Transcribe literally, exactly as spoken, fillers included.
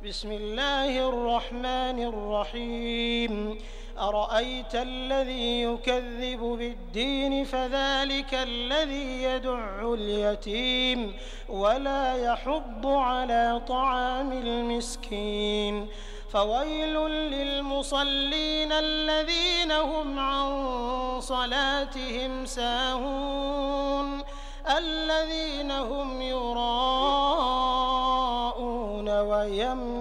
بسم الله الرحمن الرحيم أرأيت الذي يكذب بالدين فذلك الذي يدع اليتيم ولا يحض على طعام المسكين فويل للمصلين الذين هم عن صلاتهم ساهون الذين هم يراءون ويمنعون